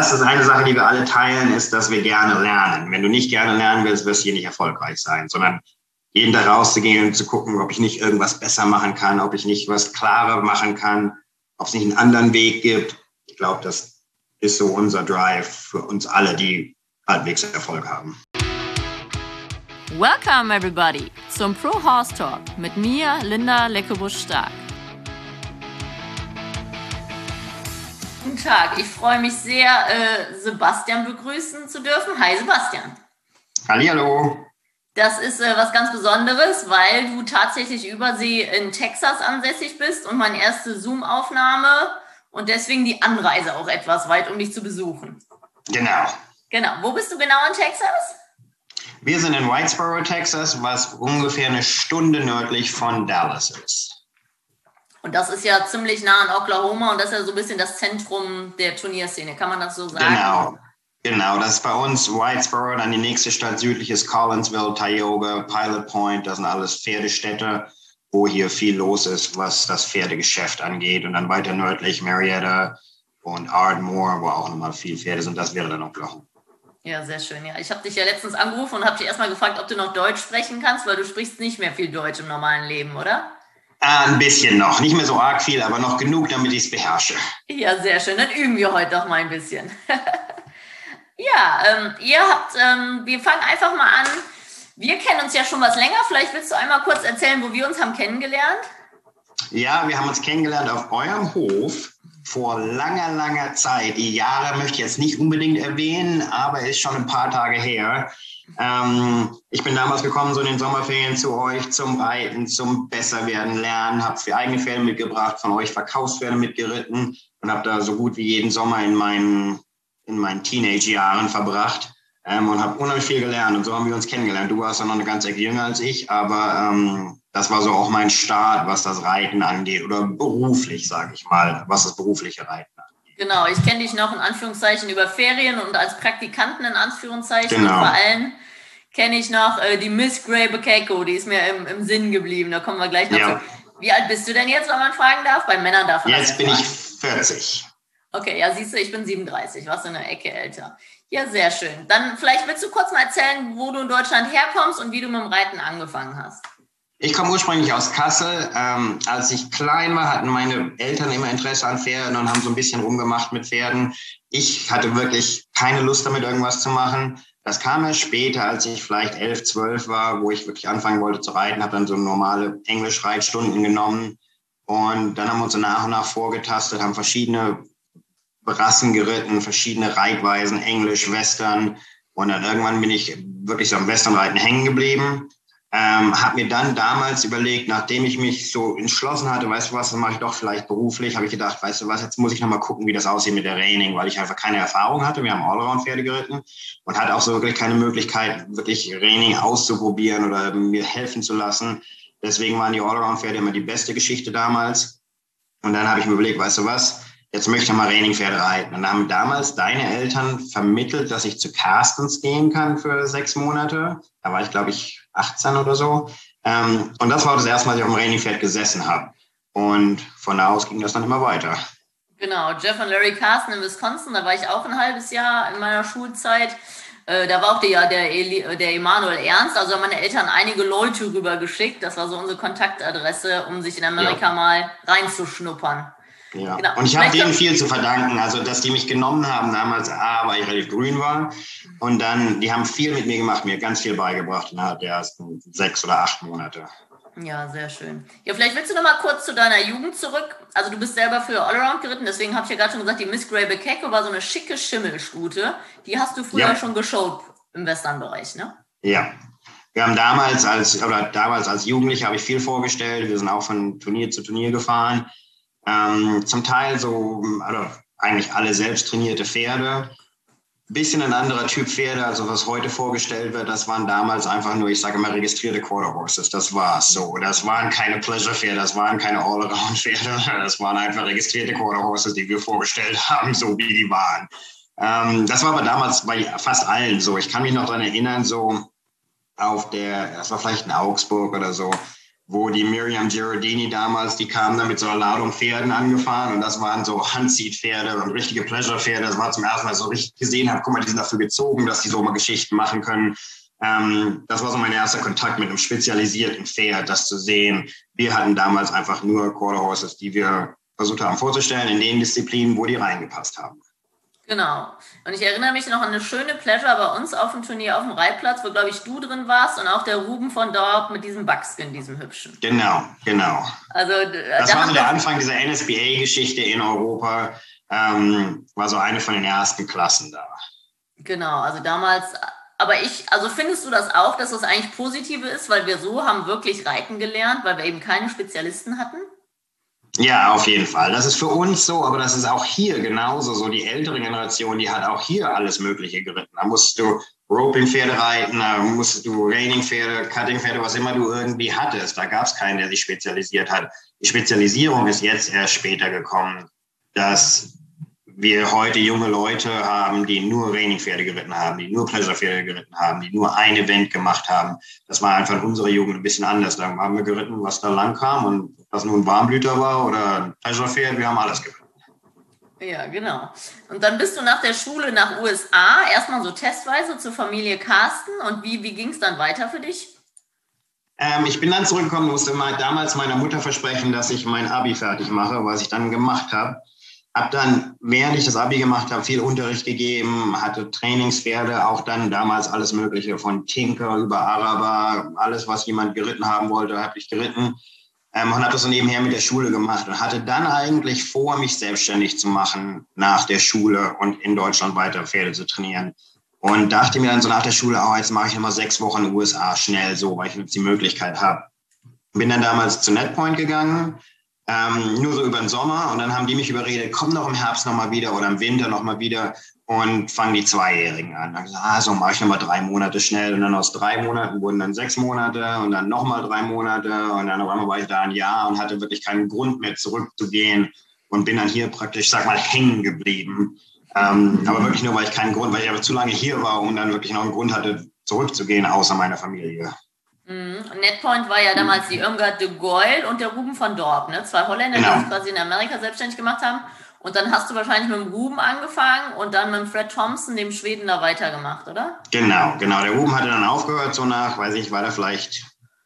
das ist eine Sache, die wir alle teilen, ist, dass wir gerne lernen. Wenn du nicht gerne lernen willst, wirst du hier nicht erfolgreich sein, sondern jeden Tag rauszugehen und zu gucken, ob ich nicht irgendwas besser machen kann, ob ich nicht was klarer machen kann, ob es nicht einen anderen Weg gibt. Ich glaube, das ist so unser Drive für uns alle, die halbwegs Erfolg haben. Welcome everybody zum Pro Horse Talk mit mir, Linda Leckebusch-Stark. Guten Tag, ich freue mich sehr, Sebastian begrüßen zu dürfen. Hi Sebastian. Hallihallo. Das ist was ganz Besonderes, weil du tatsächlich übersee in Texas ansässig bist und meine erste Zoom-Aufnahme und deswegen die Anreise auch etwas weit, um dich zu besuchen. Genau. Wo bist du genau in Texas? Wir sind in Whitesboro, Texas, was ungefähr eine Stunde nördlich von Dallas ist. Und das ist ja ziemlich nah an Oklahoma und das ist ja so ein bisschen das Zentrum der Turnierszene. Kann man das so sagen? Genau. Das ist bei uns Whitesboro, dann die nächste Stadt südlich ist Collinsville, Tioga, Pilot Point. Das sind alles Pferdestädte, wo hier viel los ist, was das Pferdegeschäft angeht. Und dann weiter nördlich Marietta und Ardmore, wo auch nochmal viel Pferde sind. Das wäre dann Oklahoma. Ja, sehr schön. Ja, ich habe dich ja letztens angerufen und habe dich erstmal gefragt, ob du noch Deutsch sprechen kannst, weil du sprichst nicht mehr viel Deutsch im normalen Leben, oder? Ein bisschen noch. Nicht mehr so arg viel, aber noch genug, damit ich es beherrsche. Ja, sehr schön. Dann üben wir heute doch mal ein bisschen. Ja, wir fangen einfach mal an. Wir kennen uns ja schon was länger. Vielleicht willst du einmal kurz erzählen, wo wir uns haben kennengelernt? Ja, wir haben uns kennengelernt auf eurem Hof vor langer, langer Zeit. Die Jahre möchte ich jetzt nicht unbedingt erwähnen, aber ist schon ein paar Tage her. Ich bin damals gekommen, so in den Sommerferien zu euch zum Reiten, zum Besserwerden lernen, habe für eigene Pferde mitgebracht, von euch Verkaufspferde mitgeritten und habe da so gut wie jeden Sommer in meinen Teenage-Jahren verbracht und habe unheimlich viel gelernt und so haben wir uns kennengelernt. Du warst ja noch eine ganze Ecke jünger als ich, aber das war so auch mein Start, was das Reiten angeht oder beruflich, sage ich mal, was das berufliche Reiten angeht. Genau, ich kenne dich noch in Anführungszeichen über Ferien und als Praktikanten in Anführungszeichen. Genau. Und vor allem kenne ich noch die Miss Gray Bekeko, die ist mir im Sinn geblieben. Da kommen wir gleich noch zu. Wie alt bist du denn jetzt, wenn man fragen darf? Bei Männern darf man das Jetzt bin ich 40. Okay, ja, siehst du, ich bin 37, warst du eine Ecke älter. Ja, sehr schön. Dann vielleicht willst du kurz mal erzählen, wo du in Deutschland herkommst und wie du mit dem Reiten angefangen hast. Ich komme ursprünglich aus Kassel. Als ich klein war, hatten meine Eltern immer Interesse an Pferden und haben so ein bisschen rumgemacht mit Pferden. Ich hatte wirklich keine Lust damit, irgendwas zu machen. Das kam erst später, als ich vielleicht 11, 12 war, wo ich wirklich anfangen wollte zu reiten, habe dann so normale Englisch-Reitstunden genommen. Und dann haben wir uns so nach und nach vorgetastet, haben verschiedene Rassen geritten, verschiedene Reitweisen, Englisch, Western. Und dann irgendwann bin ich wirklich so am Westernreiten hängen geblieben. Habe mir dann damals überlegt, nachdem ich mich so entschlossen hatte, weißt du was, das mache ich doch vielleicht beruflich, habe ich gedacht, weißt du was, jetzt muss ich nochmal gucken, wie das aussieht mit der Reining, weil ich einfach keine Erfahrung hatte. Wir haben Allround-Pferde geritten und hatte auch so wirklich keine Möglichkeit, wirklich Reining auszuprobieren oder mir helfen zu lassen. Deswegen waren die Allround-Pferde immer die beste Geschichte damals. Und dann habe ich mir überlegt, weißt du was, jetzt möchte ich mal Reining-Pferde reiten. Und dann haben damals deine Eltern vermittelt, dass ich zu Carstens gehen kann für 6 Monate. Da war ich, glaube ich, 18 oder so. Und das war das erste Mal, dass ich auf dem Reining-Pferd gesessen habe. Und von da aus ging das dann immer weiter. Genau, Jeff und Larry Carsten in Wisconsin, da war ich auch ein halbes Jahr in meiner Schulzeit. Da war auch der Emanuel Ernst, also haben meine Eltern einige Leute rübergeschickt. Das war so unsere Kontaktadresse, um sich in Amerika mal reinzuschnuppern. Ja. Genau. Und ich habe denen viel zu verdanken, also dass die mich genommen haben damals, weil ich relativ grün war und dann, die haben viel mit mir gemacht, mir ganz viel beigebracht innerhalb der ersten 6 oder 8 Monate. Ja, sehr schön. Ja, vielleicht willst du noch mal kurz zu deiner Jugend zurück. Also du bist selber für Allround geritten, deswegen habe ich ja gerade schon gesagt, die Miss Gray Bekeko war so eine schicke Schimmelstute. Die hast du früher schon geshowt im Westernbereich, ne? Ja. Wir haben damals als Jugendlicher habe ich viel vorgestellt. Wir sind auch von Turnier zu Turnier gefahren. Zum Teil so, also eigentlich alle selbst trainierte Pferde. Bisschen ein anderer Typ Pferde, also was heute vorgestellt wird, das waren damals einfach nur, ich sage mal, registrierte Quarter Horses. Das war's so. Das waren keine Pleasure-Pferde, das waren keine All-Around-Pferde. Das waren einfach registrierte Quarter Horses, die wir vorgestellt haben, so wie die waren. Das war aber damals bei fast allen so. Ich kann mich noch daran erinnern, so das war vielleicht in Augsburg oder so. wo die Miriam Giardini damals, die kam dann mit so einer Ladung Pferden angefahren und das waren so Handseat-Pferde und richtige Pleasure-Pferde. Das war zum ersten Mal so richtig gesehen habe, guck mal, die sind dafür gezogen, dass die so mal Geschichten machen können. Das war so mein erster Kontakt mit einem spezialisierten Pferd, das zu sehen. Wir hatten damals einfach nur Quarter Horses, die wir versucht haben vorzustellen in den Disziplinen, wo die reingepasst haben. Genau. Und ich erinnere mich noch an eine schöne Pleasure bei uns auf dem Turnier auf dem Reitplatz, wo, glaube ich, du drin warst und auch der Ruben von Dorp mit diesem Buckskin, diesem hübschen. Genau. Also, das war so der Anfang dieser NSBA-Geschichte in Europa. War so eine von den ersten Klassen da. Genau, also damals, aber also findest du das auch, dass das eigentlich Positive ist, weil wir so haben wirklich reiten gelernt, weil wir eben keine Spezialisten hatten? Ja, auf jeden Fall. Das ist für uns so, aber das ist auch hier genauso so. Die ältere Generation, die hat auch hier alles Mögliche geritten. Da musst du Roping-Pferde reiten, da musst du Reining-Pferde, Cutting-Pferde, was immer du irgendwie hattest. Da gab es keinen, der sich spezialisiert hat. Die Spezialisierung ist jetzt erst später gekommen, dass wir heute junge Leute haben, die nur Reining-Pferde geritten haben, die nur Pleasure-Pferde geritten haben, die nur ein Event gemacht haben. Das war einfach in unserer Jugend ein bisschen anders. Da haben wir geritten, was da lang kam und ob das nun ein Warmblüter war oder ein Pleasure-Pferd, wir haben alles geritten. Ja, genau. Und dann bist du nach der Schule nach USA, erstmal so testweise zur Familie Carsten. Und wie ging es dann weiter für dich? Ich bin dann zurückgekommen, musste damals meiner Mutter versprechen, dass ich mein Abi fertig mache, was ich dann gemacht habe. Habe dann, während ich das Abi gemacht habe, viel Unterricht gegeben, hatte Trainingspferde, auch dann damals alles Mögliche, von Tinker über Araber, alles, was jemand geritten haben wollte, habe ich geritten und habe das so nebenher mit der Schule gemacht und hatte dann eigentlich vor, mich selbstständig zu machen nach der Schule und in Deutschland weiter Pferde zu trainieren. Und dachte mir dann so nach der Schule, jetzt mache ich nochmal 6 Wochen in den USA schnell so, weil ich jetzt die Möglichkeit habe. Bin dann damals zu NetPoint gegangen, nur so über den Sommer und dann haben die mich überredet, komm doch im Herbst nochmal wieder oder im Winter nochmal wieder und fangen die Zweijährigen an. Dann habe ich gesagt, so mache ich nochmal 3 Monate schnell und dann aus 3 Monaten wurden dann 6 Monate und dann nochmal 3 Monate und dann auf einmal war ich da ein Jahr und hatte wirklich keinen Grund mehr zurückzugehen und bin dann hier praktisch, sag mal, hängen geblieben. Aber wirklich nur, weil ich keinen Grund, weil ich aber zu lange hier war und dann wirklich noch einen Grund hatte, zurückzugehen, außer meiner Familie. NetPoint war ja damals die Irmgard de Goyle und der Ruben von Dorp, ne? 2 Holländer, genau, die sich quasi in Amerika selbstständig gemacht haben. Und dann hast du wahrscheinlich mit dem Ruben angefangen und dann mit dem Fred Thompson, dem Schweden, da weitergemacht, oder? Genau. Der Ruben hatte dann aufgehört, so nach, weiß ich, war da vielleicht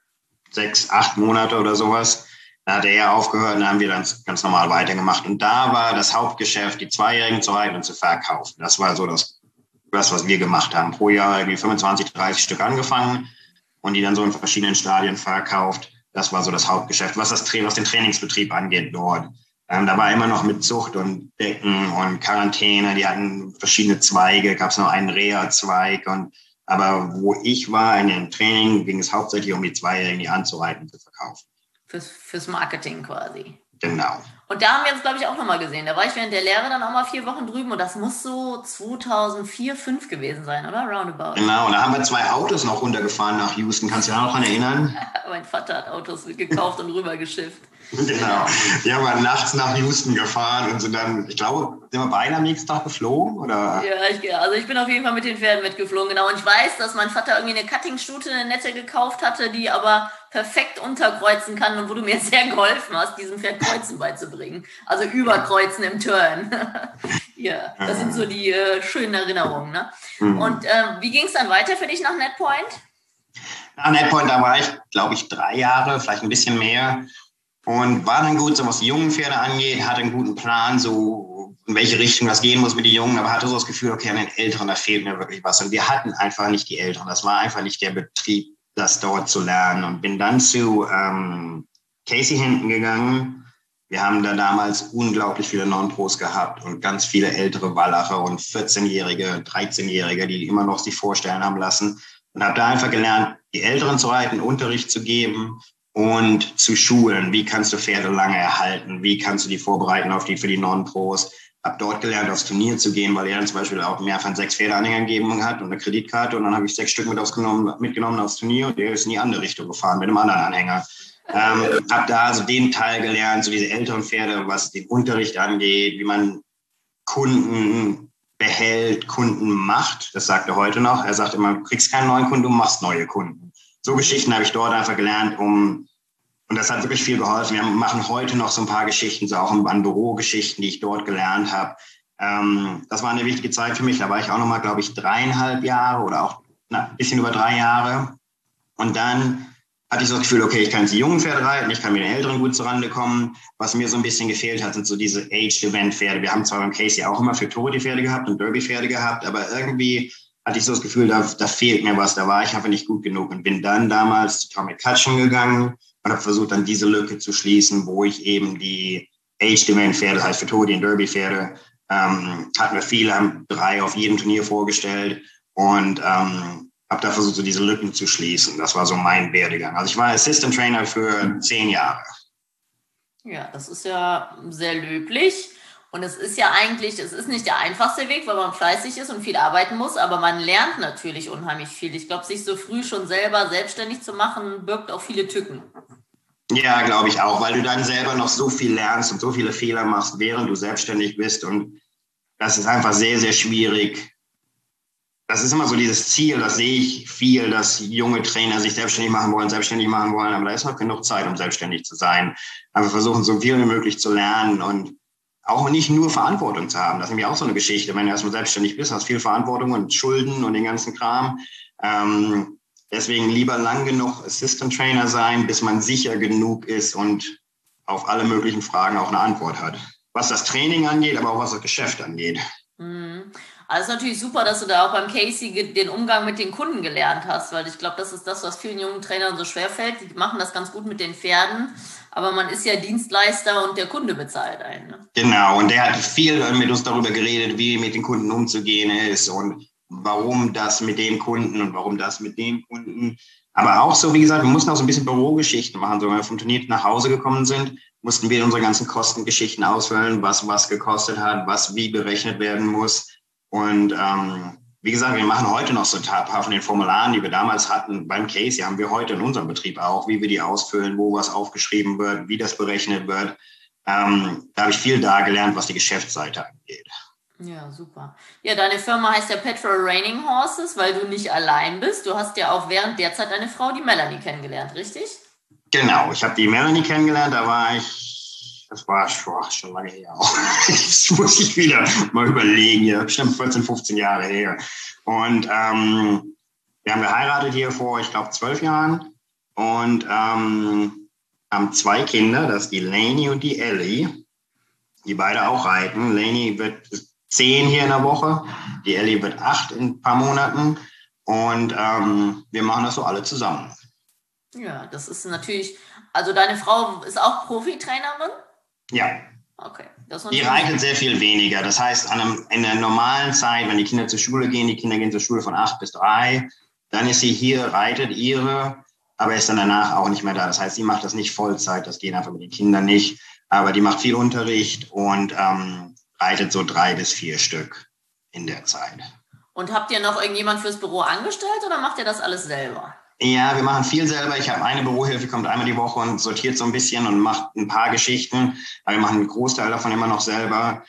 6, 8 Monate oder sowas. Da hatte er aufgehört und dann haben wir dann ganz normal weitergemacht. Und da war das Hauptgeschäft, die Zweijährigen zu reiten und zu verkaufen. Das war so das, was wir gemacht haben. Pro Jahr irgendwie 25, 30 Stück angefangen und die dann so in verschiedenen Stadien verkauft. Das war so das Hauptgeschäft, was den Trainingsbetrieb angeht dort. Da war immer noch mit Zucht und Decken und Quarantäne. Die hatten verschiedene Zweige, gab es noch einen Reha-Zweig. Aber wo ich war in dem Training, ging es hauptsächlich um die Zweijährigen, die anzureiten und zu verkaufen. Fürs Marketing quasi. Genau. Und da haben wir uns, glaube ich, auch nochmal gesehen. Da war ich während der Lehre dann auch mal 4 Wochen drüben und das muss so 2004, 2005 gewesen sein, oder? Roundabout. Genau, und da haben wir 2 Autos noch runtergefahren nach Houston. Kannst du dich auch noch daran erinnern? Mein Vater hat Autos gekauft und rübergeschifft. Genau. Die haben wir nachts nach Houston gefahren und sind dann, ich glaube, sind wir beide am nächsten Tag geflogen, oder? Ja, also ich bin auf jeden Fall mit den Pferden mitgeflogen, genau. Und ich weiß, dass mein Vater irgendwie eine Cutting-Stute, eine nette gekauft hatte, die aber perfekt unterkreuzen kann und wo du mir sehr geholfen hast, diesem Pferd Kreuzen beizubringen. Also überkreuzen im Turn. Ja, das sind so die schönen Erinnerungen, ne? Und wie ging es dann weiter für dich nach NetPoint? Nach NetPoint, da war ich, glaube ich, 3 Jahre, vielleicht ein bisschen mehr. Und war dann gut, so was die jungen Pferde angeht, hatte einen guten Plan, so in welche Richtung das gehen muss mit den Jungen, aber hatte so das Gefühl, okay, an den Älteren, da fehlt mir wirklich was. Und wir hatten einfach nicht die Älteren. Das war einfach nicht der Betrieb, das dort zu lernen. Und bin dann zu Casey Hinton gegangen. Wir haben da damals unglaublich viele Non-Pros gehabt und ganz viele ältere Wallacher und 14-Jährige, 13-Jährige, die immer noch sich vorstellen haben lassen. Und habe da einfach gelernt, die Älteren zu reiten, Unterricht zu geben und zu schulen. Wie kannst du Pferde lange erhalten? Wie kannst du die vorbereiten für die Non-Pros? Habe dort gelernt, aufs Turnier zu gehen, weil er dann zum Beispiel auch mehr von 6 Pferdeanhängern gegeben hat und eine Kreditkarte. Und dann habe ich 6 Stück mitgenommen aufs Turnier und der ist in die andere Richtung gefahren mit einem anderen Anhänger. Habe da also den Teil gelernt, so diese älteren Pferde, was den Unterricht angeht, wie man Kunden behält, Kunden macht. Das sagt er heute noch. Er sagt immer, du kriegst keinen neuen Kunden, du machst neue Kunden. So Geschichten habe ich dort einfach gelernt, um Und das hat wirklich viel geholfen. Wir machen heute noch so ein paar Geschichten, so auch an Bürogeschichten, die ich dort gelernt habe. Das war eine wichtige Zeit für mich. Da war ich auch noch mal, glaube ich, 3,5 Jahre oder auch ein bisschen über 3 Jahre. Und dann hatte ich so das Gefühl, okay, ich kann jetzt die jungen Pferde reiten, ich kann mit den Älteren gut zurande kommen. Was mir so ein bisschen gefehlt hat, sind so diese Aged-Event-Pferde. Wir haben zwar beim Casey auch immer Futurity-Pferde gehabt und Derby-Pferde gehabt, aber irgendwie hatte ich so das Gefühl, da fehlt mir was, da war ich einfach nicht gut genug und bin dann damals zu Tom McCutcheon gegangen und habe versucht, dann diese Lücke zu schließen, wo ich eben die Aged-Event-Pferde, das heißt Futurity- und Derby-Pferde, hatten wir viele, haben 3 auf jedem Turnier vorgestellt und habe da versucht, so diese Lücken zu schließen. Das war so mein Werdegang. Also ich war Assistant Trainer für 10 Jahre. Ja, das ist ja sehr löblich. Und es ist ja eigentlich, es ist nicht der einfachste Weg, weil man fleißig ist und viel arbeiten muss, aber man lernt natürlich unheimlich viel. Ich glaube, sich so früh schon selber selbstständig zu machen, birgt auch viele Tücken. Ja, glaube ich auch, weil du dann selber noch so viel lernst und so viele Fehler machst, während du selbstständig bist. Und das ist einfach sehr, sehr schwierig. Das ist immer so dieses Ziel, das sehe ich viel, dass junge Trainer sich selbstständig machen wollen, aber da ist noch genug Zeit, um selbstständig zu sein. Aber wir versuchen so viel wie möglich zu lernen und auch nicht nur Verantwortung zu haben. Das ist nämlich auch so eine Geschichte. Wenn du erstmal selbstständig bist, hast du viel Verantwortung und Schulden und den ganzen Kram. Deswegen lieber lang genug Assistant Trainer sein, bis man sicher genug ist und auf alle möglichen Fragen auch eine Antwort hat. Was das Training angeht, aber auch was das Geschäft angeht. Also es ist natürlich super, dass du da auch beim Casey den Umgang mit den Kunden gelernt hast, weil ich glaube, das ist das, was vielen jungen Trainern so schwerfällt. Die machen das ganz gut mit den Pferden, aber man ist ja Dienstleister und der Kunde bezahlt einen. Ne? Genau, und der hat viel mit uns darüber geredet, wie mit den Kunden umzugehen ist und warum das mit dem Kunden und warum das mit dem Kunden. Aber auch so, wie gesagt, wir mussten auch so ein bisschen Bürogeschichten machen. So, wenn wir vom Turnier nach Hause gekommen sind, mussten wir unsere ganzen Kostengeschichten ausfüllen, was gekostet hat, was wie berechnet werden muss. Und wie gesagt, wir machen heute noch so ein paar von den Formularen, die wir damals hatten beim Casey, haben wir heute in unserem Betrieb auch, wie wir die ausfüllen, wo was aufgeschrieben wird, wie das berechnet wird. Da habe ich viel da gelernt, was die Geschäftsseite angeht. Ja, super. Ja, deine Firma heißt ja Petrol Raining Horses, weil du nicht allein bist. Du hast ja auch während der Zeit deine Frau, die Melanie, kennengelernt, richtig? Genau, ich habe die Melanie kennengelernt, das war schon lange her auch. Das muss ich wieder mal überlegen, ja, bestimmt 14, 15 Jahre her. Und wir haben geheiratet hier vor, ich glaube, 12 Jahren und haben 2 Kinder, das ist die Lainey und die Ellie, die beide auch reiten. Lainey wird 10 hier in der Woche, die Ellie wird 8 in ein paar Monaten und wir machen das so alle zusammen. Ja, das ist natürlich, also deine Frau ist auch Profitrainerin? Ja. Okay. Die reitet sehr viel weniger. Das heißt, in der normalen Zeit, wenn die Kinder zur Schule gehen, die Kinder gehen zur Schule von 8 bis 3, dann ist sie hier, reitet ihre, aber ist dann danach auch nicht mehr da. Das heißt, sie macht das nicht Vollzeit, das geht einfach mit den Kindern nicht, aber die macht viel Unterricht und reitet so 3 bis 4 Stück in der Zeit. Und habt ihr noch irgendjemand fürs Büro angestellt oder macht ihr das alles selber? Ja, wir machen viel selber. Ich habe eine Bürohilfe, kommt einmal die Woche und sortiert so ein bisschen und macht ein paar Geschichten. Aber wir machen einen Großteil davon immer noch selber.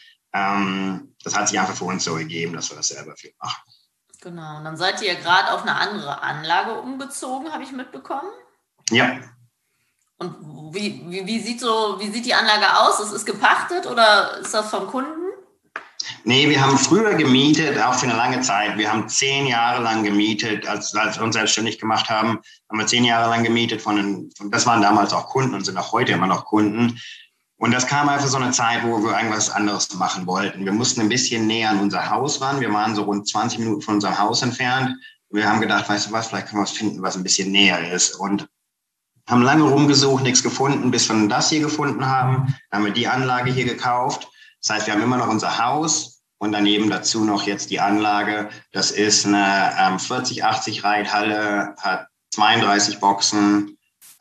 Das hat sich einfach für uns so gegeben, dass wir das selber viel machen. Genau, und dann seid ihr gerade auf eine andere Anlage umgezogen, habe ich mitbekommen. Ja. Und wie sieht die Anlage aus? Es ist gepachtet oder ist das vom Kunden? Nee, wir haben früher gemietet, auch für eine lange Zeit. Wir haben 10 Jahre lang gemietet, als wir uns selbstständig gemacht haben, haben wir 10 Jahre lang gemietet das waren damals auch Kunden und sind auch heute immer noch Kunden. Und das kam einfach so eine Zeit, wo wir irgendwas anderes machen wollten. Wir mussten ein bisschen näher an unser Haus ran. Wir waren so rund 20 Minuten von unserem Haus entfernt. Wir haben gedacht, weißt du was, vielleicht können wir was finden, was ein bisschen näher ist. Und haben lange rumgesucht, nichts gefunden, bis wir das hier gefunden haben. Dann haben wir die Anlage hier gekauft. Das heißt, wir haben immer noch unser Haus und daneben dazu noch jetzt die Anlage. Das ist eine 40-80 Reithalle, hat 32 Boxen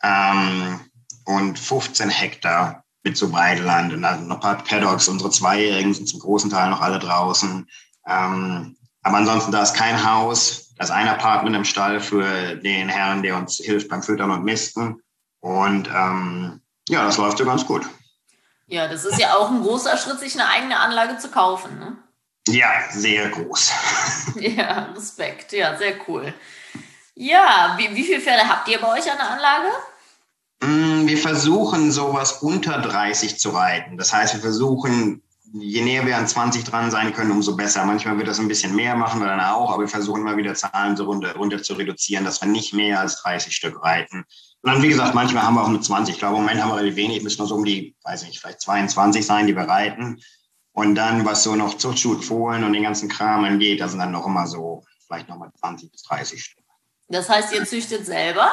und 15 Hektar mit so Weideland. Und dann noch ein paar Paddocks. Unsere Zweijährigen sind zum großen Teil noch alle draußen. Aber ansonsten, da ist kein Haus. Da ist ein Apartment im Stall für den Herrn, der uns hilft beim Füttern und Misten. Und ja, das läuft so ganz gut. Ja, das ist ja auch ein großer Schritt, sich eine eigene Anlage zu kaufen, ne? Ja, sehr groß. Ja, Respekt. Ja, sehr cool. Ja, wie viele Pferde habt ihr bei euch an der Anlage? Wir versuchen sowas unter 30 zu reiten. Das heißt, wir versuchen, je näher wir an 20 dran sein können, umso besser. Manchmal wird das ein bisschen mehr, machen wir dann auch, aber wir versuchen immer wieder Zahlen so runter zu reduzieren, dass wir nicht mehr als 30 Stück reiten. Und dann, wie gesagt, manchmal haben wir auch nur 20. Ich glaube, im Moment haben wir relativ wenig, müssen nur so um die, weiß nicht, vielleicht 22 sein, die wir reiten. Und dann, was so noch Zuchtstuten, Fohlen und den ganzen Kram angeht, da sind dann noch immer so, vielleicht nochmal 20 bis 30 Stück. Das heißt, ihr züchtet selber?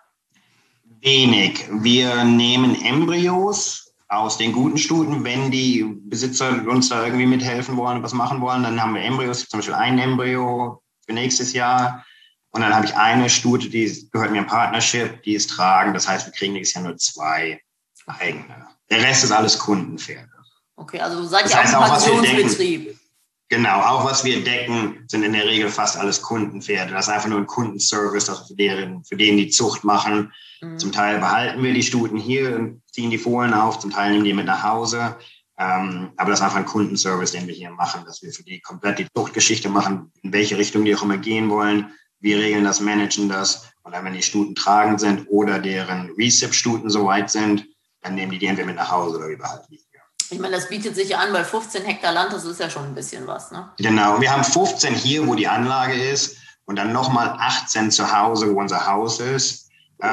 Wenig. Wir nehmen Embryos aus den guten Stuten, wenn die Besitzer uns da irgendwie mithelfen wollen, was machen wollen, dann haben wir Embryos, zum Beispiel ein Embryo für nächstes Jahr. Und dann habe ich eine Stute, die gehört mir im Partnership, die ist tragend. Das heißt, wir kriegen nächstes Jahr nur 2 eigene. Der Rest ist alles Kundenpferde. Okay, also du seid ja auch ein Pensionsbetrieb. Genau, auch was wir decken, sind in der Regel fast alles Kundenpferde. Das ist einfach nur ein Kundenservice, das wir für den die Zucht machen. Zum Teil behalten wir die Stuten hier und ziehen die Fohlen auf, zum Teil nehmen die mit nach Hause. Aber das ist einfach ein Kundenservice, den wir hier machen, dass wir für die komplett die Zuchtgeschichte machen, in welche Richtung die auch immer gehen wollen. Wir regeln das, managen das. Und dann, wenn die Stuten tragend sind oder deren Recip-Stuten soweit sind, dann nehmen die entweder mit nach Hause oder wir behalten die. Ich meine, das bietet sich ja an, weil 15 Hektar Land, das ist ja schon ein bisschen was, ne? Genau, wir haben 15 hier, wo die Anlage ist und dann nochmal 18 zu Hause, wo unser Haus ist.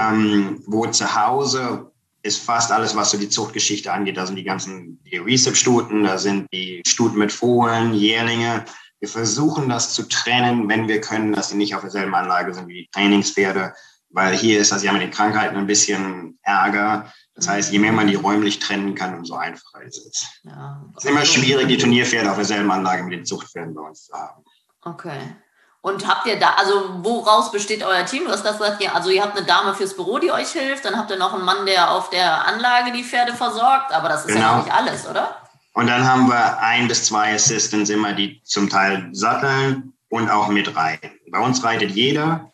Wo zu Hause ist fast alles, was so die Zuchtgeschichte angeht. Da sind die Recip-Stuten, da sind die Stuten mit Fohlen, Jährlinge. Wir versuchen das zu trennen, wenn wir können, dass sie nicht auf derselben Anlage sind wie die Trainingspferde, weil hier ist das ja mit den Krankheiten ein bisschen Ärger. Das heißt, je mehr man die räumlich trennen kann, umso einfacher ist es. Ja. Es ist immer schwierig, die Turnierpferde auf derselben Anlage mit den Zuchtpferden bei uns zu haben. Okay. Und habt ihr da, also woraus besteht euer Team? Du hast gesagt, also ihr habt eine Dame fürs Büro, die euch hilft, dann habt ihr noch einen Mann, der auf der Anlage die Pferde versorgt, aber das ist ja noch nicht alles, oder? Und dann haben wir 1 bis 2 Assistants immer, die zum Teil satteln und auch mitreiten. Bei uns reitet jeder,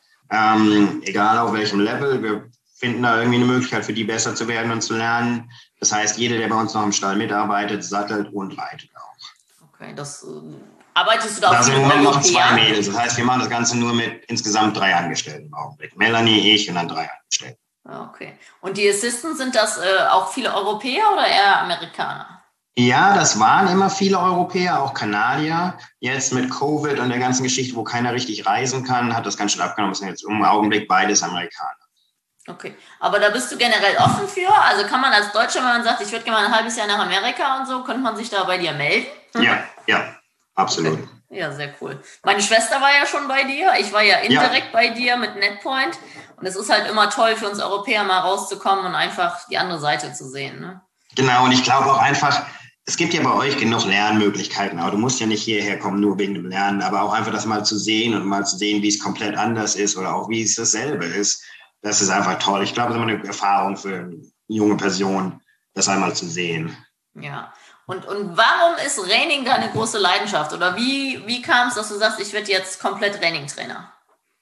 egal auf welchem Level. Wir finden da irgendwie eine Möglichkeit für die besser zu werden und zu lernen. Das heißt, jeder, der bei uns noch im Stall mitarbeitet, sattelt und reitet auch. Okay, das arbeitest du da auch mit sind im Moment noch 2 Mädels. Das heißt, wir machen das Ganze nur mit insgesamt 3 Angestellten im Augenblick. Melanie, ich und dann 3 Angestellte. Okay. Und die Assistants, sind das auch viele Europäer oder eher Amerikaner? Ja, das waren immer viele Europäer, auch Kanadier. Jetzt mit Covid und der ganzen Geschichte, wo keiner richtig reisen kann, hat das ganz schön abgenommen. Das sind jetzt im Augenblick beides Amerikaner. Okay, aber da bist du generell offen für? Also kann man als Deutscher, wenn man sagt, ich würde gerne mal ein halbes Jahr nach Amerika und so, könnte man sich da bei dir melden? Ja, absolut. Okay. Ja, sehr cool. Meine Schwester war ja schon bei dir. Ich war ja indirekt bei dir mit NetPoint. Und es ist halt immer toll für uns Europäer mal rauszukommen und einfach die andere Seite zu sehen. Ne? Genau, und ich glaube auch einfach, es gibt ja bei euch genug Lernmöglichkeiten. Aber du musst ja nicht hierher kommen, nur wegen dem Lernen, aber auch einfach das mal zu sehen und mal zu sehen, wie es komplett anders ist oder auch wie es dasselbe ist. Das ist einfach toll. Ich glaube, das ist immer eine Erfahrung für eine junge Person, das einmal zu sehen. Ja. Und warum ist Reining deine große Leidenschaft? Oder wie kam es, dass du sagst, ich werde jetzt komplett Reining-Trainer?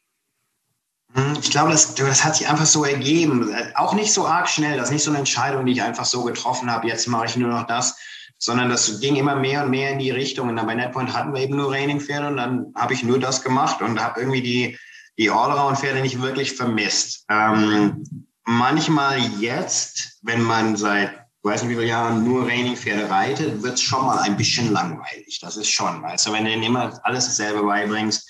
Ich glaube, das hat sich einfach so ergeben. Auch nicht so arg schnell. Das ist nicht so eine Entscheidung, die ich einfach so getroffen habe. Jetzt mache ich nur noch das. Sondern das ging immer mehr und mehr in die Richtung. Und dann bei NetPoint hatten wir eben nur Reining-Pferde. Und dann habe ich nur das gemacht und habe irgendwie die Allround-Pferde nicht wirklich vermisst. Manchmal jetzt, wenn man seit, ich weiß nicht wie viele Jahren nur Reining-Pferde reitet, wird es schon mal ein bisschen langweilig. Das ist schon, weißt du, wenn du denen immer alles dasselbe beibringst.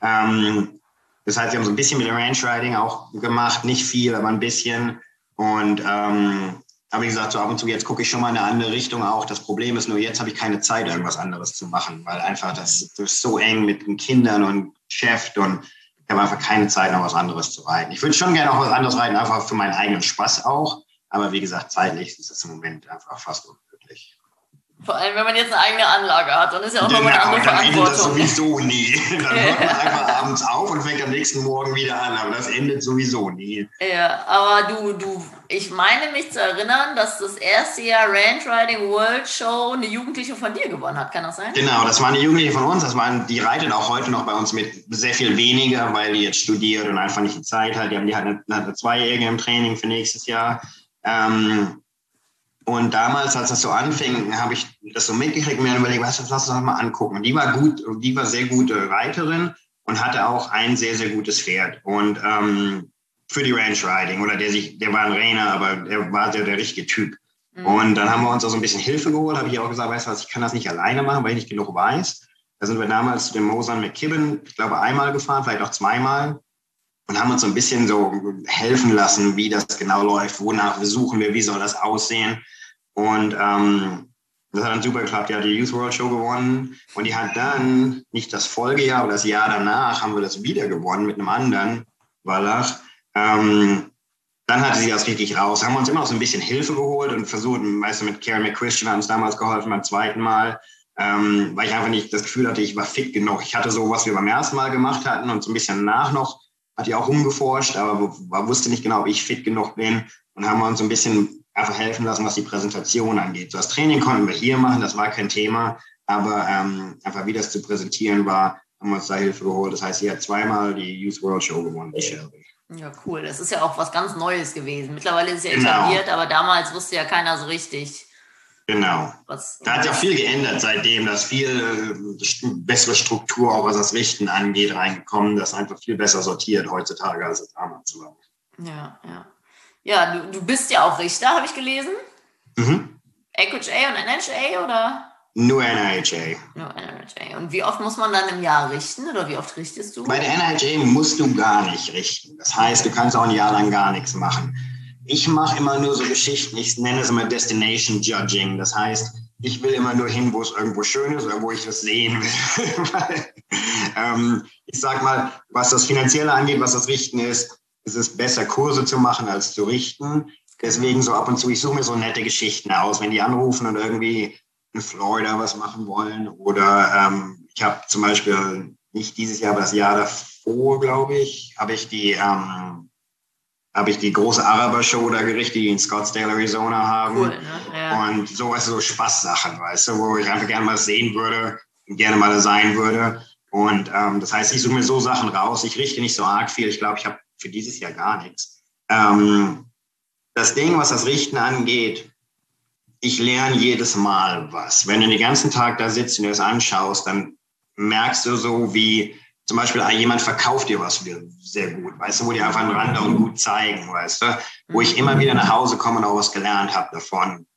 Das heißt, wir haben so ein bisschen mit dem Ranch-Riding auch gemacht, nicht viel, aber ein bisschen. Und aber wie gesagt, so ab und zu, jetzt gucke ich schon mal in eine andere Richtung auch. Das Problem ist nur, jetzt habe ich keine Zeit, irgendwas anderes zu machen, weil einfach das ist so eng mit den Kindern und Geschäft und ich habe einfach keine Zeit, noch was anderes zu reiten. Ich würde schon gerne auch was anderes reiten, einfach für meinen eigenen Spaß auch. Aber wie gesagt, zeitlich ist es im Moment einfach fast unmöglich. Vor allem, wenn man jetzt eine eigene Anlage hat, dann ist ja auch nochmal eine andere Verantwortung. Dann endet das sowieso nie. Dann hört man einfach abends auf und fängt am nächsten Morgen wieder an. Aber das endet sowieso nie. Ja, aber ich meine mich zu erinnern, dass das erste Jahr Ranch Riding World Show eine Jugendliche von dir gewonnen hat. Kann das sein? Genau, das war eine Jugendliche von uns. Die reitet auch heute noch bei uns mit sehr viel weniger, weil die jetzt studiert und einfach nicht die Zeit hat. Die hat eine 2-Jährige im Training für nächstes Jahr. Und damals, als das so anfing, habe ich das so mitgekriegt und mir überlegt, lass uns das mal angucken. Und die war gut, die war sehr gute Reiterin und hatte auch ein sehr, sehr gutes Pferd. Und für die Ranch Riding oder der war ein Rainer, aber er war der richtige Typ. Und dann haben wir uns auch so ein bisschen Hilfe geholt, habe ich auch gesagt, weißt du was, ich kann das nicht alleine machen, weil ich nicht genug weiß. Da sind wir damals zu dem Mosan McKibben, ich glaube einmal gefahren, vielleicht auch zweimal und haben uns so ein bisschen so helfen lassen, wie das genau läuft, wonach suchen wir, wie soll das aussehen. Und das hat dann super geklappt. Die hat die Youth World Show gewonnen und die hat dann, nicht das Folgejahr, aber das Jahr danach, haben wir das wieder gewonnen mit einem anderen Wallach. Dann hatte sie das richtig raus. Haben wir uns immer noch so ein bisschen Hilfe geholt und versucht, weißt du, mit Karen McChristian hat uns damals geholfen beim zweiten Mal, weil ich einfach nicht das Gefühl hatte, ich war fit genug. Ich hatte so, was wir beim ersten Mal gemacht hatten und so ein bisschen danach noch, hat die auch rumgeforscht, aber wusste nicht genau, ob ich fit genug bin und haben wir uns so ein bisschen einfach helfen lassen, was die Präsentation angeht. So das Training konnten wir hier machen, das war kein Thema, aber einfach wie das zu präsentieren war, haben wir uns da Hilfe geholt. Das heißt, sie hat zweimal die Youth World Show gewonnen, die Shelby. Ja, cool. Das ist ja auch was ganz Neues gewesen. Mittlerweile ist es ja etabliert, aber damals wusste ja keiner so richtig. Genau. Da hat ja viel geändert seitdem. Da ist viel bessere Struktur, auch was das Richten angeht, reingekommen. Das ist einfach viel besser sortiert heutzutage, als es damals war. Ja, ja. Ja, du bist ja auch Richter, habe ich gelesen. AQHA und NHA, oder? Nur NHA. Nur NHA. Und wie oft muss man dann im Jahr richten oder wie oft richtest du? Bei der NHA musst du gar nicht richten. Das heißt, du kannst auch ein Jahr lang gar nichts machen. Ich mache immer nur so Geschichten, ich nenne es immer Destination Judging. Das heißt, ich will immer nur hin, wo es irgendwo schön ist oder wo ich das sehen will. Weil, ich sag mal, was das Finanzielle angeht, was das Richten ist es besser, Kurse zu machen, als zu richten. Deswegen so ab und zu, ich suche mir so nette Geschichten aus, wenn die anrufen und irgendwie in Florida was machen wollen. Oder ich habe zum Beispiel nicht dieses Jahr, aber das Jahr davor, glaube ich, habe ich die große Araber-Show da gerichtet, die in Scottsdale, Arizona haben. Cool, ne? Ja. Und so Spaßsachen, weißt du, wo ich einfach gerne mal sehen würde und gerne mal da sein würde. Und das heißt, ich suche mir so Sachen raus. Ich richte nicht so arg viel. Ich glaube, ich habe für dieses Jahr gar nichts. Das Ding, was das Richten angeht, ich lerne jedes Mal was. Wenn du den ganzen Tag da sitzt und dir das anschaust, dann merkst du so, wie zum Beispiel jemand verkauft dir was sehr gut, weißt du, wo die einfach einen Rand und gut zeigen, weißt du, wo ich immer wieder nach Hause komme und auch was gelernt habe davon.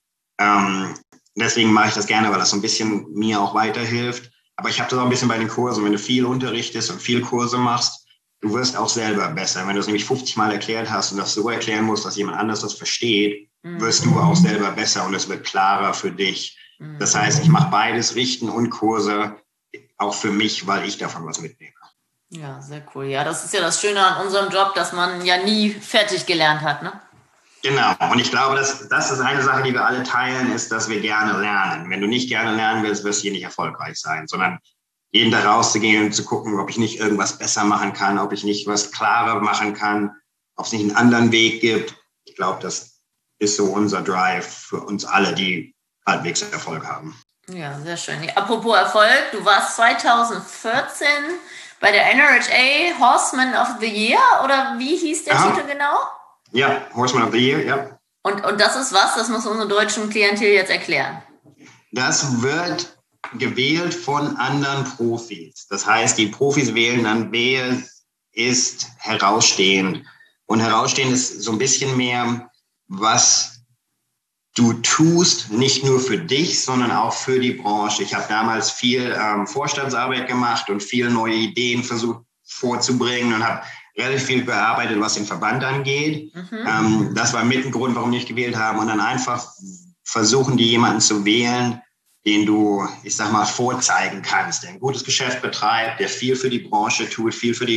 Deswegen mache ich das gerne, weil das so ein bisschen mir auch weiterhilft. Aber ich habe das auch ein bisschen bei den Kursen, wenn du viel unterrichtest und viel Kurse machst, du wirst auch selber besser. Wenn du es nämlich 50 Mal erklärt hast und das so erklären musst, dass jemand anders das versteht, wirst du auch selber besser und es wird klarer für dich. Das heißt, ich mache beides, Richten und Kurse, auch für mich, weil ich davon was mitnehme. Ja, sehr cool. Ja, das ist ja das Schöne an unserem Job, dass man ja nie fertig gelernt hat, ne? Genau. Und ich glaube, das ist eine Sache, die wir alle teilen, ist, dass wir gerne lernen. Wenn du nicht gerne lernen willst, wirst du hier nicht erfolgreich sein, sondern jeden Tag rauszugehen und zu gucken, ob ich nicht irgendwas besser machen kann, ob ich nicht was klarer machen kann, ob es nicht einen anderen Weg gibt. Ich glaube, das ist so unser Drive für uns alle, die halbwegs Erfolg haben. Ja, sehr schön. Ja, apropos Erfolg, du warst 2014 bei der NRHA Horseman of the Year, oder wie hieß der Titel genau? Ja, Horseman of the Year, ja. Und das ist was? Das muss unsere deutschen Klientel jetzt erklären. Das wird gewählt von anderen Profis. Das heißt, die Profis wählen dann, wer ist herausstehend. Und herausstehend ist so ein bisschen mehr, was du tust, nicht nur für dich, sondern auch für die Branche. Ich habe damals viel Vorstandsarbeit gemacht und viele neue Ideen versucht vorzubringen und habe relativ viel gearbeitet, was den Verband angeht. Das war mit ein Grund, warum wir nicht gewählt haben. Und dann einfach versuchen, die jemanden zu wählen, den du, ich sag mal, vorzeigen kannst, der ein gutes Geschäft betreibt, der viel für die Branche tut, viel für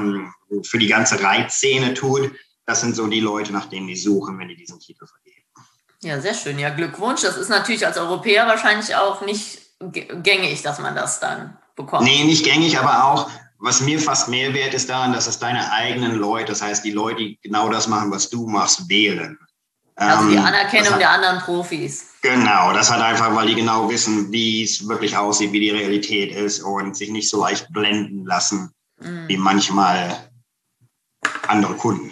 die ganze Reitszene tut. Das sind so die Leute, nach denen die suchen, wenn die diesen Titel vergeben. Ja, sehr schön. Ja, Glückwunsch. Das ist natürlich als Europäer wahrscheinlich auch nicht gängig, dass man das dann bekommt. Nee, nicht gängig, aber auch, was mir fast mehr wert ist daran, dass es deine eigenen Leute, das heißt, die Leute, die genau das machen, was du machst, wählen. Also die Anerkennung der anderen Profis. Genau, das hat einfach, weil die genau wissen, wie es wirklich aussieht, wie die Realität ist und sich nicht so leicht blenden lassen, wie manchmal andere Kunden.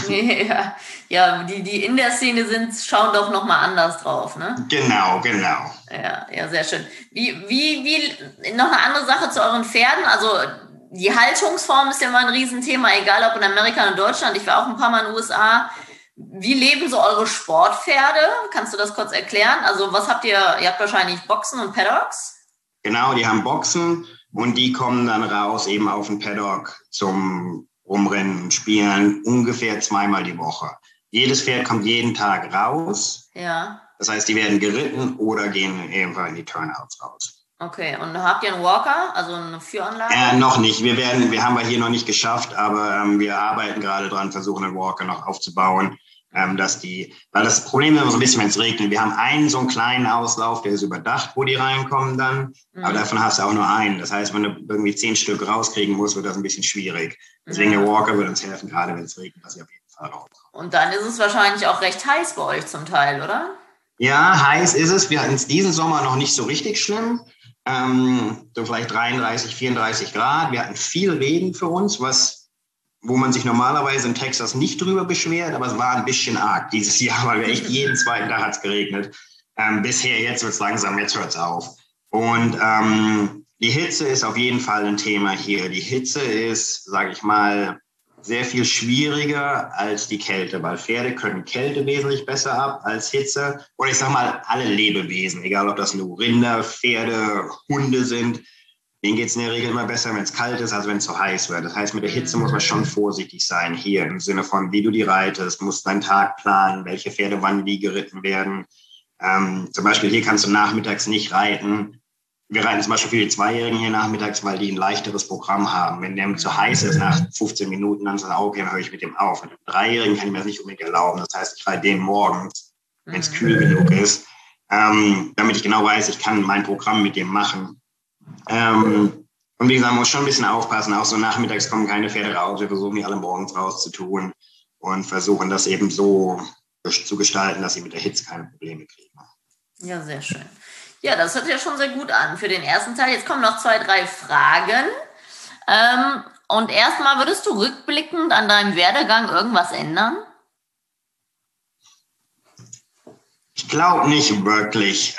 Ja, die in der Szene sind, schauen doch nochmal anders drauf, ne? Genau. Ja, sehr schön. Wie noch eine andere Sache zu euren Pferden. Also die Haltungsform ist ja mal ein Riesenthema, egal ob in Amerika oder in Deutschland. Ich war auch ein paar Mal in den USA. Wie leben so eure Sportpferde? Kannst du das kurz erklären? Also was habt ihr? Ihr habt wahrscheinlich Boxen und Paddocks? Genau, die haben Boxen und die kommen dann raus eben auf den Paddock zum Rumrennen und Spielen ungefähr 2-mal die Woche. Jedes Pferd kommt jeden Tag raus. Ja. Das heißt, die werden geritten oder gehen ebenfalls in die Turnouts raus. Okay, und habt ihr einen Walker, also eine Führanlage? Noch nicht. Wir haben wir hier noch nicht geschafft, aber wir arbeiten gerade dran, versuchen einen Walker noch aufzubauen. Weil das Problem ist immer so ein bisschen, wenn es regnet. Wir haben einen so einen kleinen Auslauf, der ist überdacht, wo die reinkommen dann. Aber davon hast du auch nur einen. Das heißt, wenn du irgendwie 10 Stück rauskriegen musst, wird das ein bisschen schwierig. Deswegen der Walker wird uns helfen, gerade wenn es regnet, dass sie auf jeden Fall rauskommen. Und dann ist es wahrscheinlich auch recht heiß bei euch zum Teil, oder? Ja, heiß ist es. Wir hatten es diesen Sommer noch nicht so richtig schlimm. So vielleicht 33, 34 Grad. Wir hatten viel Regen für uns, wo man sich normalerweise in Texas nicht drüber beschwert, aber es war ein bisschen arg dieses Jahr, weil wir echt jeden zweiten Tag hat es geregnet. Bisher, jetzt wird es langsam, jetzt hört es auf. Und die Hitze ist auf jeden Fall ein Thema hier. Die Hitze ist, sage ich mal, sehr viel schwieriger als die Kälte, weil Pferde können Kälte wesentlich besser ab als Hitze. Oder ich sage mal, alle Lebewesen, egal ob das nur Rinder, Pferde, Hunde sind, denen geht es in der Regel immer besser, wenn es kalt ist, als wenn es zu heiß wird. Das heißt, mit der Hitze muss man schon vorsichtig sein hier im Sinne von, wie du die reitest, musst deinen Tag planen, welche Pferde wann wie geritten werden. Zum Beispiel hier kannst du nachmittags nicht reiten. Wir reiten zum Beispiel für die Zweijährigen hier nachmittags, weil die ein leichteres Programm haben. Wenn der zu heiß ist, nach 15 Minuten, dann sagt er, okay, dann höre ich mit dem auf. Mit dem Dreijährigen kann ich mir das nicht unbedingt erlauben. Das heißt, ich reite den morgens, wenn es kühl genug ist, damit ich genau weiß, ich kann mein Programm mit dem machen. Und wie gesagt, man muss schon ein bisschen aufpassen. Auch so nachmittags kommen keine Pferde raus. Wir versuchen die alle morgens rauszutun und versuchen das eben so zu gestalten, dass sie mit der Hitze keine Probleme kriegen. Ja, sehr schön. Ja, das hört sich ja schon sehr gut an für den ersten Teil. Jetzt kommen noch 2, 3 Fragen. Und erstmal, würdest du rückblickend an deinem Werdegang irgendwas ändern? Ich glaube nicht wirklich.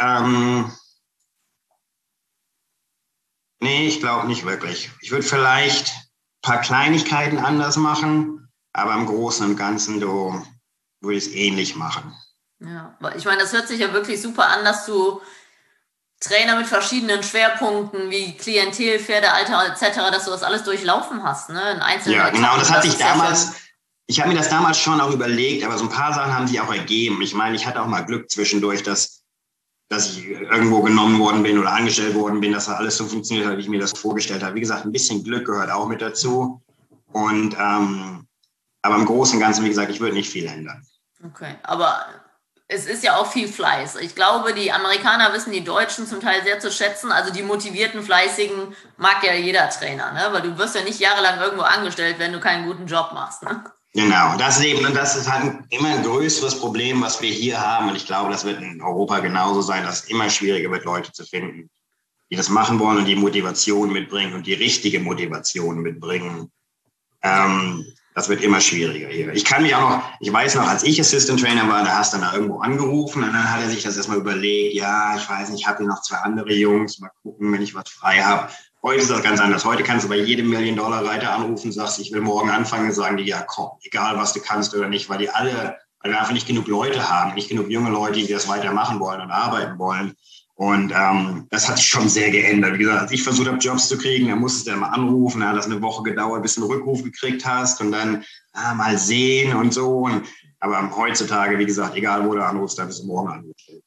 Nee, ich glaube nicht wirklich. Ich würde vielleicht ein paar Kleinigkeiten anders machen, aber im Großen und Ganzen würde ich es ähnlich machen. Ja, ich meine, das hört sich ja wirklich super an, dass du Trainer mit verschiedenen Schwerpunkten wie Klientel, Pferdealter etc., dass du das alles durchlaufen hast, ne? In einzelnen ja, genau, das hatte ich damals, ja ich habe mir das damals schon auch überlegt, aber so ein paar Sachen haben sich auch ergeben. Ich meine, ich hatte auch mal Glück zwischendurch, dass ich irgendwo genommen worden bin oder angestellt worden bin, dass das alles so funktioniert hat, wie ich mir das vorgestellt habe. Wie gesagt, ein bisschen Glück gehört auch mit dazu. Und aber im Großen und Ganzen, wie gesagt, ich würde nicht viel ändern. Okay, aber es ist ja auch viel Fleiß. Ich glaube, die Amerikaner wissen die Deutschen zum Teil sehr zu schätzen. Also die motivierten, fleißigen mag ja jeder Trainer, ne? Weil du wirst ja nicht jahrelang irgendwo angestellt, wenn du keinen guten Job machst, ne? Genau, das ist halt immer ein größeres Problem, was wir hier haben. Und ich glaube, das wird in Europa genauso sein, dass es immer schwieriger wird, Leute zu finden, die das machen wollen und die Motivation mitbringen und die richtige Motivation mitbringen. Das wird immer schwieriger hier. Ich weiß noch, als ich Assistant Trainer war, da hast du dann irgendwo angerufen und dann hat er sich das erstmal überlegt, ja, ich weiß nicht, ich habe hier noch 2 andere Jungs, mal gucken, wenn ich was frei habe. Heute ist das ganz anders. Heute kannst du bei jedem Million-Dollar-Reiter anrufen, sagst, ich will morgen anfangen, und sagen die, ja komm, egal was du kannst oder nicht, weil wir einfach nicht genug Leute haben, nicht genug junge Leute, die das weitermachen wollen und arbeiten wollen. Und das hat sich schon sehr geändert. Wie gesagt, als ich versucht habe, Jobs zu kriegen, dann musstest du ja mal anrufen, dann hat das eine Woche gedauert, bis du einen Rückruf gekriegt hast und dann mal sehen und so. Aber heutzutage, wie gesagt, egal wo du anrufst, da bist du morgen angestellt.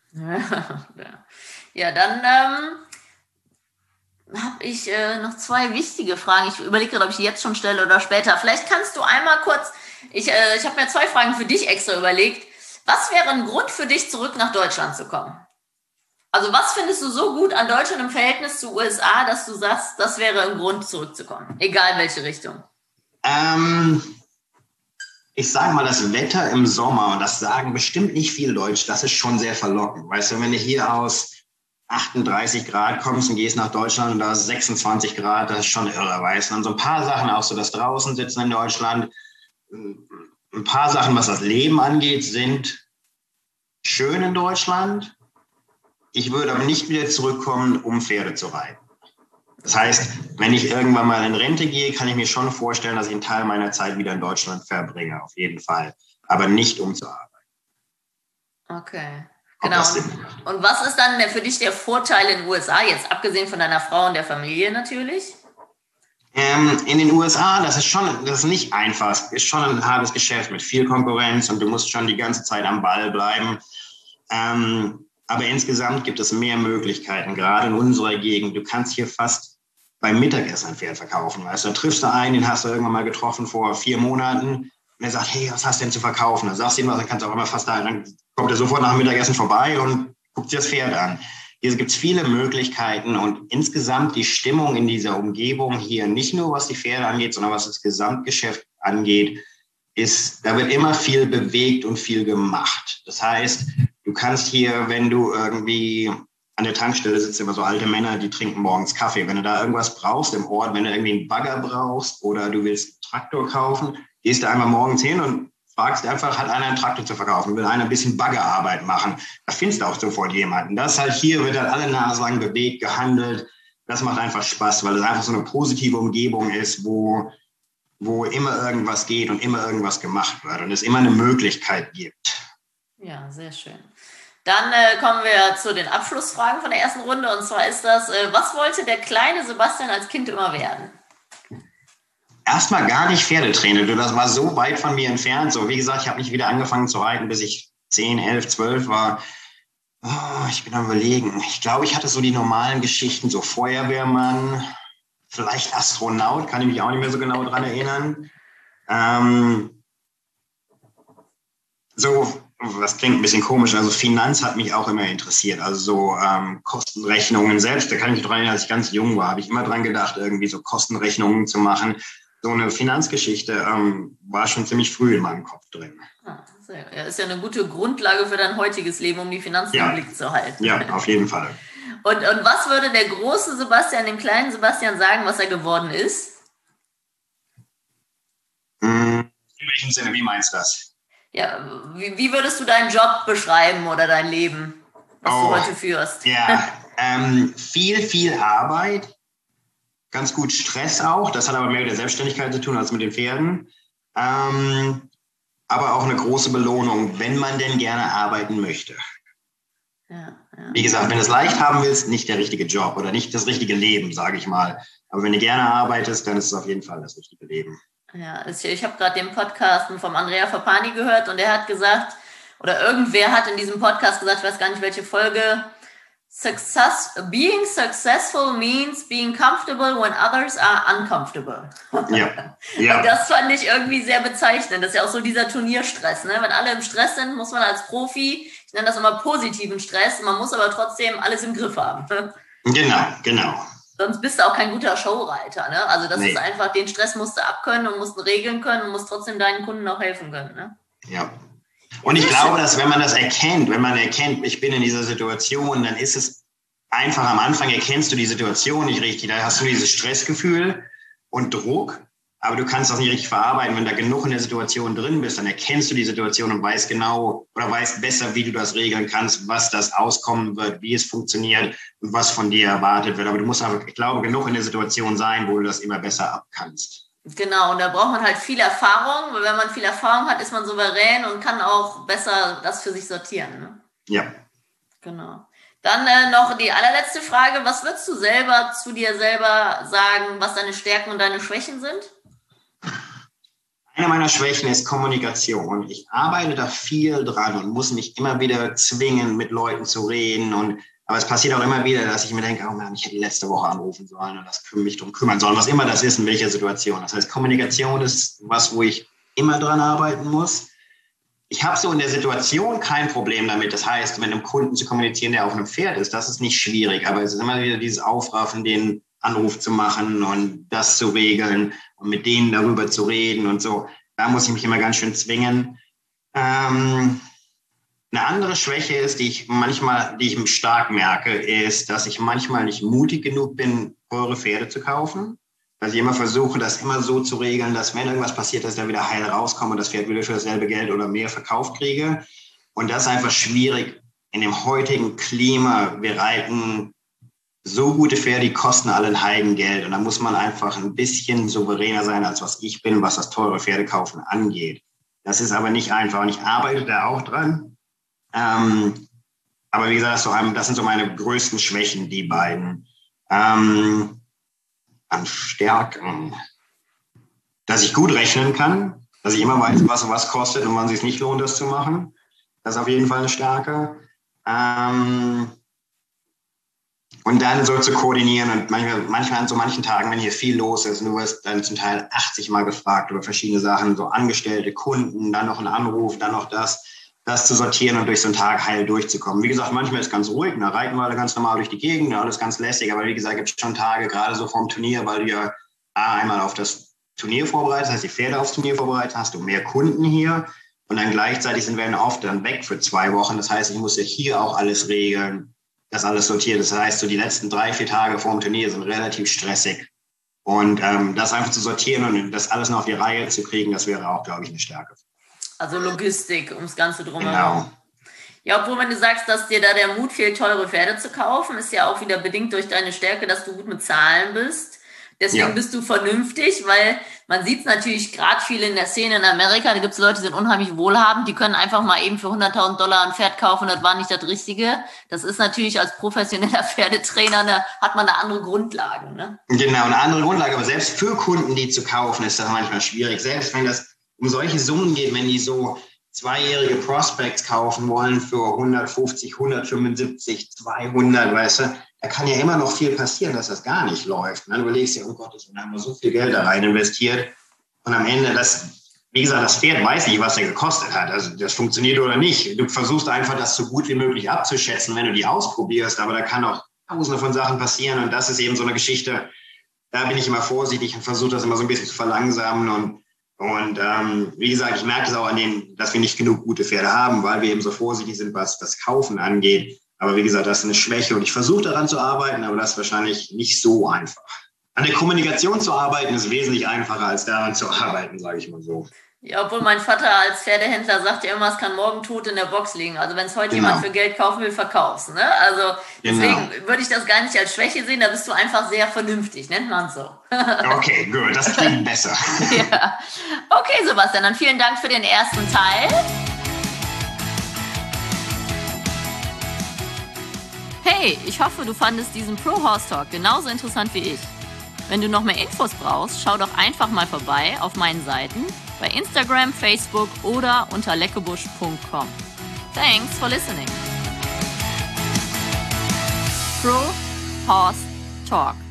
Ja, dann habe ich noch 2 wichtige Fragen. Ich überlege gerade, ob ich die jetzt schon stelle oder später. Vielleicht kannst du einmal kurz, ich habe mir 2 Fragen für dich extra überlegt. Was wäre ein Grund für dich, zurück nach Deutschland zu kommen? Also was findest du so gut an Deutschland im Verhältnis zu USA, dass du sagst, das wäre ein Grund, zurückzukommen? Egal welche Richtung. Ich sage mal, das Wetter im Sommer, und das sagen bestimmt nicht viel Deutsch, das ist schon sehr verlockend. Weißt du, wenn du hier aus 38 Grad kommst und gehst nach Deutschland und da ist 26 Grad, das ist schon irre, weißt du. Und so ein paar Sachen, auch so das draußen sitzen in Deutschland, ein paar Sachen, was das Leben angeht, sind schön in Deutschland. Ich würde aber nicht wieder zurückkommen, um Pferde zu reiten. Das heißt, wenn ich irgendwann mal in Rente gehe, kann ich mir schon vorstellen, dass ich einen Teil meiner Zeit wieder in Deutschland verbringe, auf jeden Fall. Aber nicht um zu arbeiten. Okay, genau. Und was ist dann für dich der Vorteil in den USA, jetzt abgesehen von deiner Frau und der Familie natürlich? In den USA, das ist nicht einfach. Es ist schon ein hartes Geschäft mit viel Konkurrenz und du musst schon die ganze Zeit am Ball bleiben. Aber insgesamt gibt es mehr Möglichkeiten, gerade in unserer Gegend. Du kannst hier fast beim Mittagessen ein Pferd verkaufen. Weißt du, da triffst du einen, den hast du irgendwann mal getroffen vor 4 Monaten und er sagt, hey, was hast du denn zu verkaufen? Dann sagst du ihm was, dann kannst du auch immer fast da, dann kommt er sofort nach dem Mittagessen vorbei und guckt sich das Pferd an. Hier gibt es viele Möglichkeiten und insgesamt die Stimmung in dieser Umgebung hier, nicht nur was die Pferde angeht, sondern was das Gesamtgeschäft angeht, da wird immer viel bewegt und viel gemacht. Das heißt, du kannst hier, wenn du irgendwie an der Tankstelle sitzen immer so alte Männer, die trinken morgens Kaffee. Wenn du da irgendwas brauchst im Ort, wenn du irgendwie einen Bagger brauchst oder du willst einen Traktor kaufen, gehst du einmal morgens hin und fragst einfach, hat einer einen Traktor zu verkaufen? Will einer ein bisschen Baggerarbeit machen? Da findest du auch sofort jemanden. Das halt hier wird halt alle Nase lang bewegt, gehandelt. Das macht einfach Spaß, weil es einfach so eine positive Umgebung ist, wo immer irgendwas geht und immer irgendwas gemacht wird und es immer eine Möglichkeit gibt. Ja, sehr schön. Dann kommen wir zu den Abschlussfragen von der ersten Runde. Und zwar ist das, was wollte der kleine Sebastian als Kind immer werden? Erstmal gar nicht Pferdetrainer. Das war so weit von mir entfernt. So, wie gesagt, ich habe nicht wieder angefangen zu reiten, bis ich 10, 11, 12 war. Oh, ich bin am Überlegen. Ich glaube, ich hatte so die normalen Geschichten, so Feuerwehrmann, vielleicht Astronaut, kann ich mich auch nicht mehr so genau dran erinnern. Was klingt ein bisschen komisch, also Finanz hat mich auch immer interessiert, also so Kostenrechnungen selbst, da kann ich mich dran erinnern, als ich ganz jung war, habe ich immer dran gedacht, irgendwie so Kostenrechnungen zu machen. So eine Finanzgeschichte war schon ziemlich früh in meinem Kopf drin. Ja, ist ja eine gute Grundlage für dein heutiges Leben, um die Finanzen im Blick zu halten. Ja, auf jeden Fall. Und was würde der große Sebastian dem kleinen Sebastian sagen, was er geworden ist? In welchem Sinne, wie meinst du das? Ja, wie würdest du deinen Job beschreiben oder dein Leben, was du heute führst? Ja, viel Arbeit, ganz gut Stress auch. Das hat aber mehr mit der Selbstständigkeit zu tun als mit den Pferden. Aber auch eine große Belohnung, wenn man denn gerne arbeiten möchte. Ja. Wie gesagt, wenn du es leicht haben willst, nicht der richtige Job oder nicht das richtige Leben, sage ich mal. Aber wenn du gerne arbeitest, dann ist es auf jeden Fall das richtige Leben. Ja, ich habe gerade den Podcast vom Andrea Fapani gehört und er hat gesagt, oder irgendwer hat in diesem Podcast gesagt, ich weiß gar nicht welche Folge, being successful means being comfortable when others are uncomfortable. Ja. Und das fand ich irgendwie sehr bezeichnend. Das ist ja auch so dieser Turnierstress. Ne? Wenn alle im Stress sind, muss man als Profi, ich nenne das immer positiven Stress, man muss aber trotzdem alles im Griff haben. Genau. Sonst bist du auch kein guter Showreiter. Ne? Also das ist einfach, den Stress musst du abkönnen und musst regeln können und musst trotzdem deinen Kunden auch helfen können. Ne? Ja. Und ich glaube, dass wenn man erkennt, ich bin in dieser Situation, dann ist es einfach am Anfang erkennst du die Situation nicht richtig. Da hast du dieses Stressgefühl und Druck, aber du kannst das nicht richtig verarbeiten. Wenn du da genug in der Situation drin bist, dann erkennst du die Situation und weißt genau oder weißt besser, wie du das regeln kannst, was das auskommen wird, wie es funktioniert und was von dir erwartet wird. Aber du musst aber, ich glaube, genug in der Situation sein, wo du das immer besser abkannst. Genau, und da braucht man halt viel Erfahrung, weil wenn man viel Erfahrung hat, ist man souverän und kann auch besser das für sich sortieren. Ne? Ja. Genau. Dann noch die allerletzte Frage, was würdest du selber zu dir selber sagen, was deine Stärken und deine Schwächen sind? Eine meiner Schwächen ist Kommunikation. Ich arbeite da viel dran und muss mich immer wieder zwingen, mit Leuten zu reden. Aber es passiert auch immer wieder, dass ich mir denke, oh Mann, ich hätte letzte Woche anrufen sollen und mich darum kümmern sollen, was immer das ist, in welcher Situation. Das heißt, Kommunikation ist was, wo ich immer dran arbeiten muss. Ich habe so in der Situation kein Problem damit. Das heißt, mit einem Kunden zu kommunizieren, der auf einem Pferd ist, das ist nicht schwierig. Aber es ist immer wieder dieses Aufraffen, den Anruf zu machen und das zu regeln und mit denen darüber zu reden und so. Da muss ich mich immer ganz schön zwingen. Eine andere Schwäche ist, die ich stark merke, ist, dass ich manchmal nicht mutig genug bin, teure Pferde zu kaufen. Dass ich immer versuche, das immer so zu regeln, dass wenn irgendwas passiert, dass ich dann wieder heil rauskomme und das Pferd wieder für dasselbe Geld oder mehr verkauft kriege. Und das ist einfach schwierig in dem heutigen Klima. Wir reiten so gute Pferde, die kosten alle ein Heidengeld. Und da muss man einfach ein bisschen souveräner sein, als was ich bin, was das teure Pferdekaufen angeht. Das ist aber nicht einfach. Und ich arbeite da auch dran. Aber wie gesagt, das sind so meine größten Schwächen, die beiden. An Stärken. Dass ich gut rechnen kann, dass ich immer weiß, was was kostet und wann es sich nicht lohnt, das zu machen. Das ist auf jeden Fall eine Stärke. Und dann so zu koordinieren und manchmal an so manchen Tagen, wenn hier viel los ist, und du wirst dann zum Teil 80 Mal gefragt über verschiedene Sachen, so Angestellte, Kunden, dann noch ein Anruf, dann noch das zu sortieren und durch so einen Tag heil durchzukommen. Wie gesagt, manchmal ist es ganz ruhig, da reiten wir alle ganz normal durch die Gegend, alles ganz lässig, aber wie gesagt, gibt es schon Tage, gerade so vorm Turnier, weil du ja einmal auf das Turnier vorbereitet, das heißt die Pferde aufs Turnier vorbereitet, hast du mehr Kunden hier und dann gleichzeitig sind wir oft dann weg für 2 Wochen. Das heißt, ich muss ja hier auch alles regeln, das alles sortiert. Das heißt, so die letzten 3-4 Tage vor dem Turnier sind relativ stressig. Und das einfach zu sortieren und das alles noch auf die Reihe zu kriegen, das wäre auch, glaube ich, eine Stärke. Also Logistik ums Ganze drumherum. Genau. Ja, obwohl, wenn du sagst, dass dir da der Mut fehlt, teure Pferde zu kaufen, ist ja auch wieder bedingt durch deine Stärke, dass du gut mit Zahlen bist. Deswegen bist du vernünftig, weil man sieht es natürlich gerade viel in der Szene in Amerika, da gibt es Leute, die sind unheimlich wohlhabend, die können einfach mal eben für $100.000 ein Pferd kaufen, das war nicht das Richtige. Das ist natürlich als professioneller Pferdetrainer, hat man eine andere Grundlage. Ne? Genau, eine andere Grundlage, aber selbst für Kunden, die zu kaufen, ist das manchmal schwierig. Selbst wenn das um solche Summen geht, wenn die so 2-jährige Prospects kaufen wollen für 150, 175, 200, weißt du, da kann ja immer noch viel passieren, dass das gar nicht läuft. Dann überlegst du, oh Gott, wir haben so viel Geld da rein investiert und am Ende, wie gesagt, das Pferd weiß nicht, was er gekostet hat. Also das funktioniert oder nicht. Du versuchst einfach, das so gut wie möglich abzuschätzen, wenn du die ausprobierst, aber da kann auch tausende von Sachen passieren und das ist eben so eine Geschichte, da bin ich immer vorsichtig und versuche das immer so ein bisschen zu verlangsamen und wie gesagt, ich merke es auch dass wir nicht genug gute Pferde haben, weil wir eben so vorsichtig sind, was das Kaufen angeht. Aber wie gesagt, das ist eine Schwäche und ich versuche daran zu arbeiten, aber das ist wahrscheinlich nicht so einfach. An der Kommunikation zu arbeiten ist wesentlich einfacher, als daran zu arbeiten, sage ich mal so. Ja, obwohl mein Vater als Pferdehändler sagt ja immer, es kann morgen tot in der Box liegen. Also wenn es heute jemand für Geld kaufen will, verkauf's. Ne? Also deswegen würde ich das gar nicht als Schwäche sehen, da bist du einfach sehr vernünftig, nennt man es so. Okay, gut, das klingt besser. Ja. Okay, Sebastian, dann vielen Dank für den ersten Teil. Hey, ich hoffe, du fandest diesen Pro Horse Talk genauso interessant wie ich. Wenn du noch mehr Infos brauchst, schau doch einfach mal vorbei auf meinen Seiten bei Instagram, Facebook oder unter leckebusch.com. Thanks for listening. Pro Horse Talk.